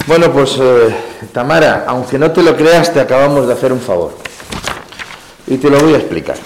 Bueno, pues Tamara, aunque no te lo creas, te acabamos de hacer un favor. Y te lo voy a explicar.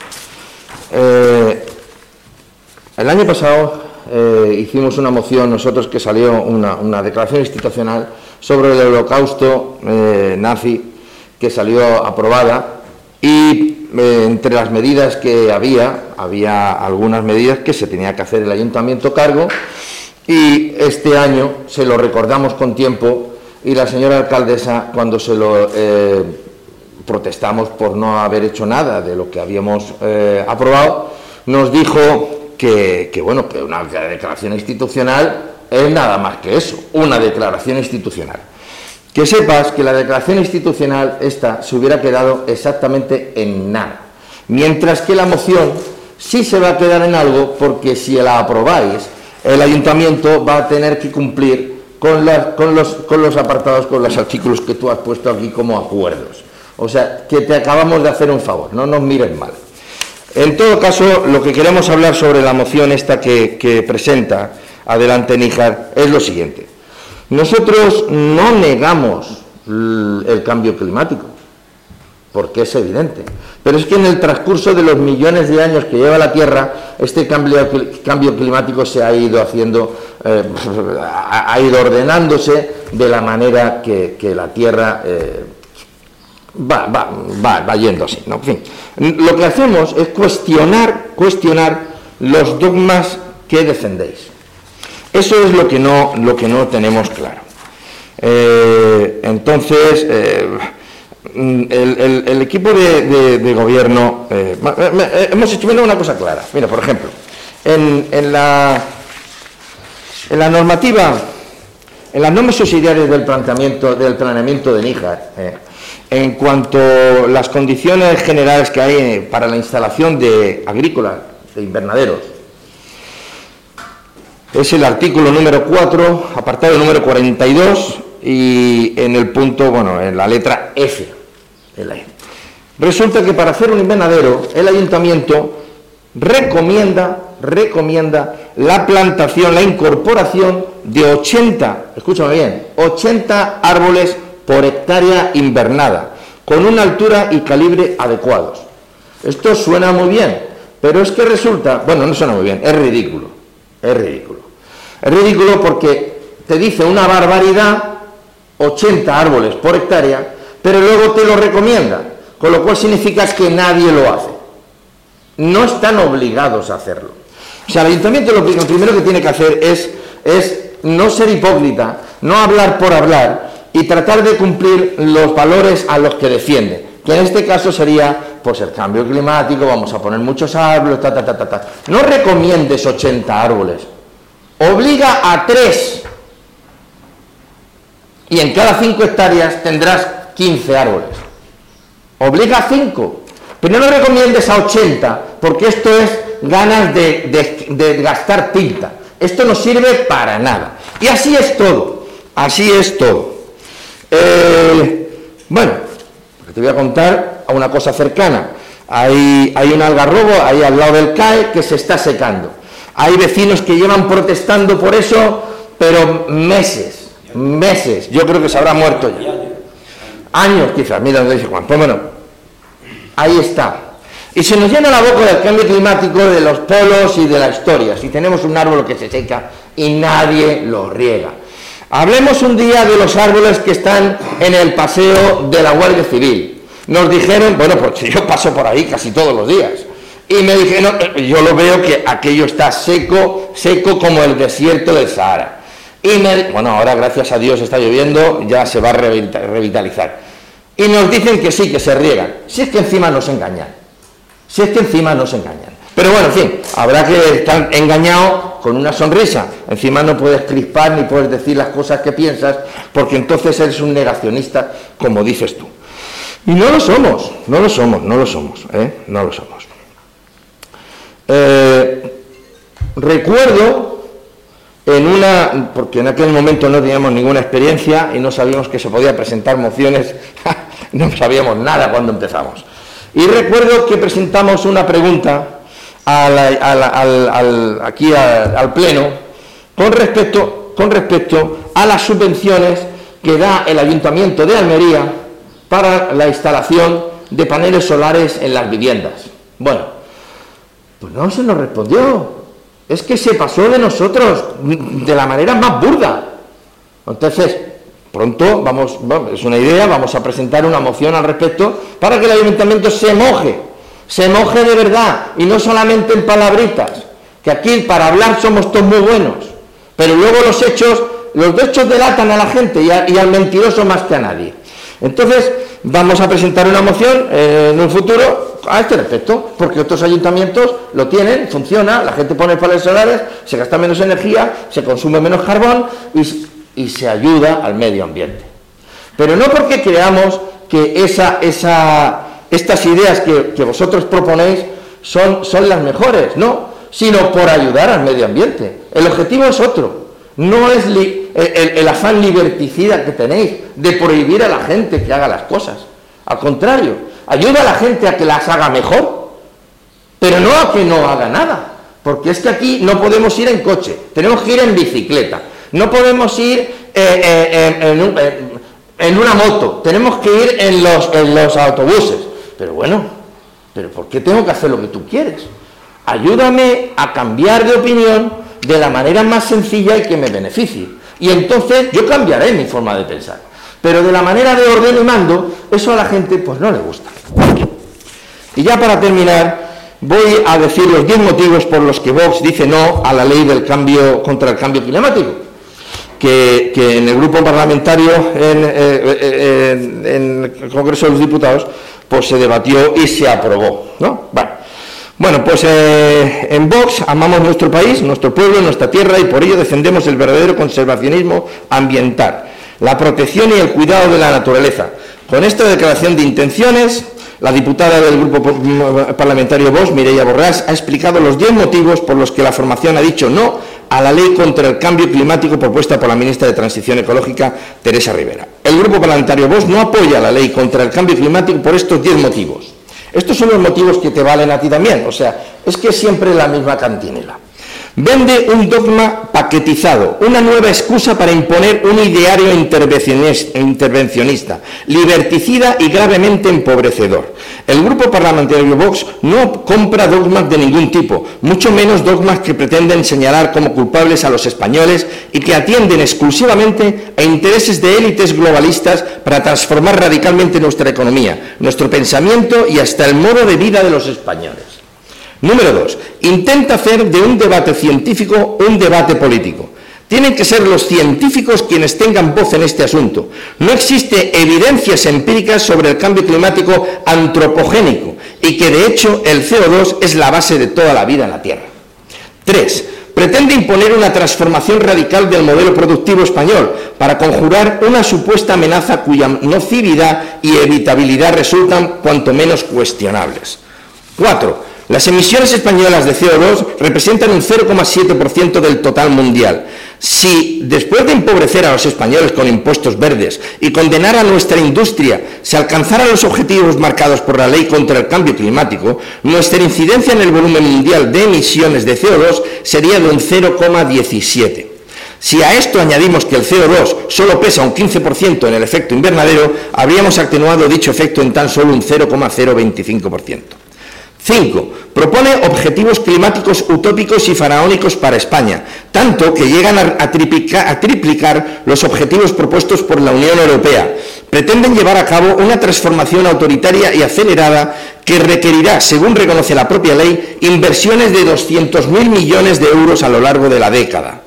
El año pasado hicimos una moción, nosotros, que salió una declaración institucional sobre el holocausto nazi, que salió aprobada, y entre las medidas que había algunas medidas que se tenía que hacer el ayuntamiento cargo, y este año se lo recordamos con tiempo, y la señora alcaldesa, cuando se lo protestamos por no haber hecho nada de lo que habíamos aprobado, nos dijo que bueno, que una declaración institucional es nada más que eso, una declaración institucional. Que sepas que la declaración institucional esta se hubiera quedado exactamente en nada, mientras que la moción sí se va a quedar en algo, porque si la aprobáis, el ayuntamiento va a tener que cumplir con los apartados, con los artículos que tú has puesto aquí como acuerdos. O sea, que te acabamos de hacer un favor, no nos mires mal. En todo caso, lo que queremos hablar sobre la moción esta que presenta Adelante Níjar es lo siguiente. Nosotros no negamos el cambio climático, porque es evidente, pero es que en el transcurso de los millones de años que lleva la Tierra, este cambio climático se ha ido haciendo, ha ido ordenándose de la manera que la Tierra va yendo así, ¿no? En fin, lo que hacemos es cuestionar los dogmas que defendéis. Eso es lo que no tenemos claro. Entonces, el equipo de gobierno hemos hecho una cosa clara. Mira, por ejemplo, en la normativa, en las normas subsidiarias del planeamiento de Níjar, en cuanto a las condiciones generales que hay para la instalación agrícola de invernaderos, es el artículo número 4, apartado número 42, y en el punto, bueno, en la letra F. Resulta que para hacer un invernadero, el ayuntamiento recomienda la plantación, la incorporación de 80, escúchame bien, 80 árboles por hectárea invernada, con una altura y calibre adecuados. Esto suena muy bien, pero es que resulta, bueno, no suena muy bien, es ridículo. Es ridículo porque te dice una barbaridad, 80 árboles por hectárea, pero luego te lo recomienda, con lo cual significa que nadie lo hace. No están obligados a hacerlo. O sea, el ayuntamiento lo primero que tiene que hacer es no ser hipócrita, no hablar por hablar y tratar de cumplir los valores a los que defiende, que en este caso sería, pues, el cambio climático, vamos a poner muchos árboles, No recomiendes 80 árboles, obliga a 3, y en cada 5 hectáreas tendrás 15 árboles. Obliga a 5, pero no recomiendes a 80, porque esto es ganas de gastar tinta. Esto no sirve para nada. Y así es todo. Bueno, te voy a contar a una cosa cercana. Hay un algarrobo ahí al lado del CAE que se está secando. Hay vecinos que llevan protestando por eso, pero meses. Yo creo que se habrá muerto ya. Años quizás, mira donde dice Juan. Pues bueno, ahí está. Y se nos llena la boca del cambio climático, de los polos y de la historia. Si tenemos un árbol que se seca y nadie lo riega. Hablemos un día de los árboles que están en el paseo de la Guardia Civil. Nos dijeron, bueno, pues yo paso por ahí casi todos los días, y me dijeron, yo lo veo que aquello está seco como el desierto del Sahara. Bueno, ahora gracias a Dios está lloviendo, ya se va a revitalizar. Y nos dicen que sí, que se riegan. Si es que encima nos engañan. Pero bueno, en fin, habrá que estar engañado con una sonrisa. Encima no puedes crispar ni puedes decir las cosas que piensas, porque entonces eres un negacionista, como dices tú. Y no lo somos. Recuerdo porque en aquel momento no teníamos ninguna experiencia y no sabíamos que se podía presentar mociones, no sabíamos nada cuando empezamos. Y recuerdo que presentamos una pregunta aquí al Pleno con respecto a las subvenciones que da el Ayuntamiento de Almería para la instalación de paneles solares en las viviendas. Bueno, pues no se nos respondió. Es que se pasó de nosotros de la manera más burda. Entonces, pronto es una idea, vamos a presentar una moción al respecto para que el Ayuntamiento se moje de verdad, y no solamente en palabritas, que aquí para hablar somos todos muy buenos, pero luego los hechos delatan a la gente y al mentiroso más que a nadie. Entonces, vamos a presentar una moción en un futuro a este respecto, porque otros ayuntamientos lo tienen, funciona, la gente pone paneles solares, se gasta menos energía, se consume menos carbón y se ayuda al medio ambiente. Pero no porque creamos que estas ideas que vosotros proponéis son las mejores, no, sino por ayudar al medio ambiente. El objetivo es otro, no es el afán liberticida que tenéis de prohibir a la gente que haga las cosas. Al contrario, ayuda a la gente a que las haga mejor, pero no a que no haga nada, porque es que aquí no podemos ir en coche, tenemos que ir en bicicleta, no podemos ir en una moto, tenemos que ir en los autobuses. Pero bueno, ¿pero por qué tengo que hacer lo que tú quieres? Ayúdame a cambiar de opinión de la manera más sencilla y que me beneficie. Y entonces yo cambiaré mi forma de pensar. Pero de la manera de orden y mando, eso a la gente pues no le gusta. Y ya para terminar, voy a decir los 10 motivos por los que Vox dice no a la ley contra el cambio climático, que en el grupo parlamentario en el Congreso de los Diputados pues se debatió y se aprobó, ¿no? Bueno, pues en Vox amamos nuestro país, nuestro pueblo, nuestra tierra, y por ello defendemos el verdadero conservacionismo ambiental, la protección y el cuidado de la naturaleza. Con esta declaración de intenciones, la diputada del grupo parlamentario Vox, Mireia Borràs, ha explicado los 10 motivos por los que la formación ha dicho no a la ley contra el cambio climático propuesta por la ministra de Transición Ecológica, Teresa Rivera. El grupo parlamentario Vox no apoya la ley contra el cambio climático por estos 10 motivos. Estos son los motivos que te valen a ti también, o sea, es que siempre la misma cantinela. Vende un dogma paquetizado, una nueva excusa para imponer un ideario intervencionista, liberticida y gravemente empobrecedor. El grupo parlamentario Vox no compra dogmas de ningún tipo, mucho menos dogmas que pretenden señalar como culpables a los españoles y que atienden exclusivamente a intereses de élites globalistas para transformar radicalmente nuestra economía, nuestro pensamiento y hasta el modo de vida de los españoles. Número 2. Intenta hacer de un debate científico un debate político. Tienen que ser los científicos quienes tengan voz en este asunto. No existe evidencias empíricas sobre el cambio climático antropogénico y que de hecho el CO2 es la base de toda la vida en la Tierra. 3. Pretende imponer una transformación radical del modelo productivo español para conjurar una supuesta amenaza cuya nocividad y evitabilidad resultan cuanto menos cuestionables. 4. Las emisiones españolas de CO2 representan un 0,7% del total mundial. Si, después de empobrecer a los españoles con impuestos verdes y condenar a nuestra industria, se alcanzaran los objetivos marcados por la ley contra el cambio climático, nuestra incidencia en el volumen mundial de emisiones de CO2 sería de un 0,17%. Si a esto añadimos que el CO2 solo pesa un 15% en el efecto invernadero, habríamos atenuado dicho efecto en tan solo un 0,025%. 5. Propone objetivos climáticos utópicos y faraónicos para España, tanto que llegan a triplicar los objetivos propuestos por la Unión Europea. Pretenden llevar a cabo una transformación autoritaria y acelerada que requerirá, según reconoce la propia ley, inversiones de 200.000 millones de euros a lo largo de la década.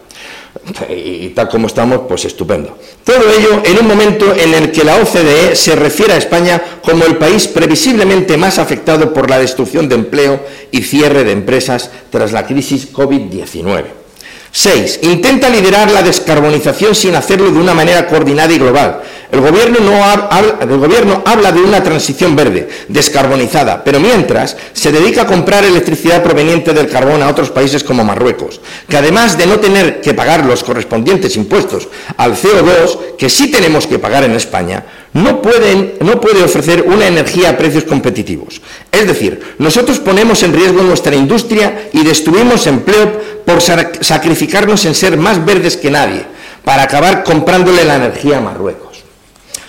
Y tal como estamos, pues estupendo. Todo ello en un momento en el que la OCDE se refiere a España como el país previsiblemente más afectado por la destrucción de empleo y cierre de empresas tras la crisis COVID-19. 6. Intenta liderar la descarbonización sin hacerlo de una manera coordinada y global. El gobierno habla de una transición verde, descarbonizada, pero mientras se dedica a comprar electricidad proveniente del carbón a otros países como Marruecos, que además de no tener que pagar los correspondientes impuestos al CO2, que sí tenemos que pagar en España, no puede ofrecer una energía a precios competitivos. Es decir, nosotros ponemos en riesgo nuestra industria y destruimos empleo por sacrificarnos en ser más verdes que nadie, para acabar comprándole la energía a Marruecos.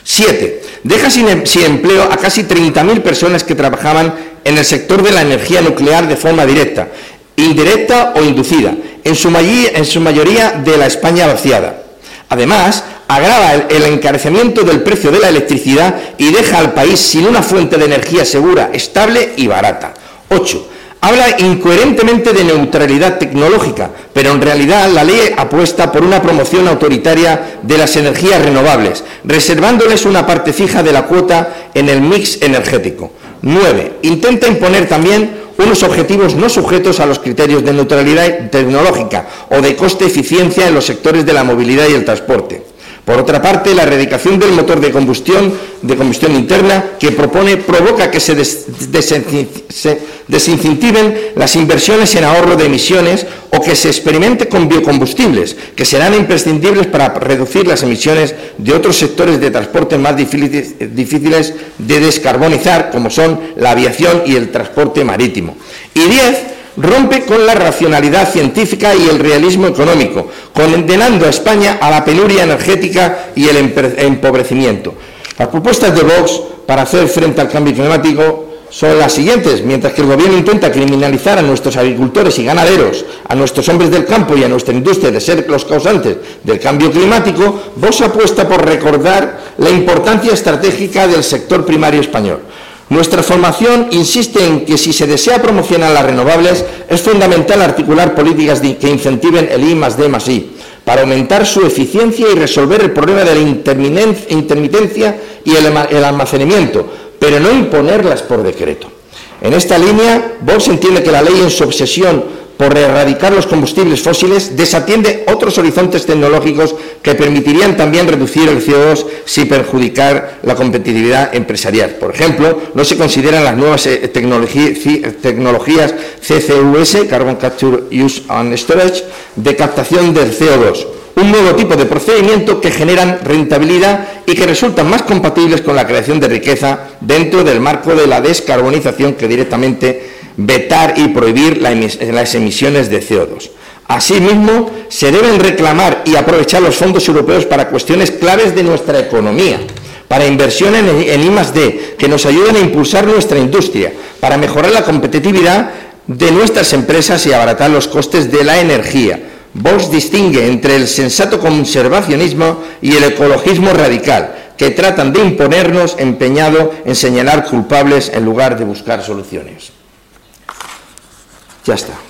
7. Deja sin empleo a casi 30.000 personas que trabajaban en el sector de la energía nuclear de forma directa, indirecta o inducida, en su mayoría de la España vaciada. Además, agrava el encarecimiento del precio de la electricidad y deja al país sin una fuente de energía segura, estable y barata. 8. Habla incoherentemente de neutralidad tecnológica, pero en realidad la ley apuesta por una promoción autoritaria de las energías renovables, reservándoles una parte fija de la cuota en el mix energético. 9. Intenta imponer también unos objetivos no sujetos a los criterios de neutralidad tecnológica o de coste-eficiencia en los sectores de la movilidad y el transporte. Por otra parte, la erradicación del motor de combustión interna que propone provoca que se desincentiven las inversiones en ahorro de emisiones o que se experimente con biocombustibles, que serán imprescindibles para reducir las emisiones de otros sectores de transporte más difíciles de descarbonizar, como son la aviación y el transporte marítimo. Y 10. Rompe con la racionalidad científica y el realismo económico, condenando a España a la penuria energética y el empobrecimiento. Las propuestas de Vox para hacer frente al cambio climático son las siguientes. Mientras que el Gobierno intenta criminalizar a nuestros agricultores y ganaderos, a nuestros hombres del campo y a nuestra industria de ser los causantes del cambio climático, Vox apuesta por recordar la importancia estratégica del sector primario español. Nuestra formación insiste en que si se desea promocionar las renovables, es fundamental articular políticas que incentiven el I+D+I, para aumentar su eficiencia y resolver el problema de la intermitencia y el almacenamiento, pero no imponerlas por decreto. En esta línea, Vox entiende que la ley, en su obsesión por erradicar los combustibles fósiles, desatiende otros horizontes tecnológicos que permitirían también reducir el CO2 sin perjudicar la competitividad empresarial. Por ejemplo, no se consideran las nuevas tecnologías CCUS, Carbon Capture, Use and Storage, de captación del CO2, un nuevo tipo de procedimiento que generan rentabilidad y que resultan más compatibles con la creación de riqueza dentro del marco de la descarbonización que directamente vetar y prohibir las emisiones de CO2. Asimismo, se deben reclamar y aprovechar los fondos europeos para cuestiones claves de nuestra economía, para inversión en I+D, que nos ayuden a impulsar nuestra industria, para mejorar la competitividad de nuestras empresas y abaratar los costes de la energía. Vox distingue entre el sensato conservacionismo y el ecologismo radical, que tratan de imponernos, empeñado en señalar culpables en lugar de buscar soluciones. Ya está.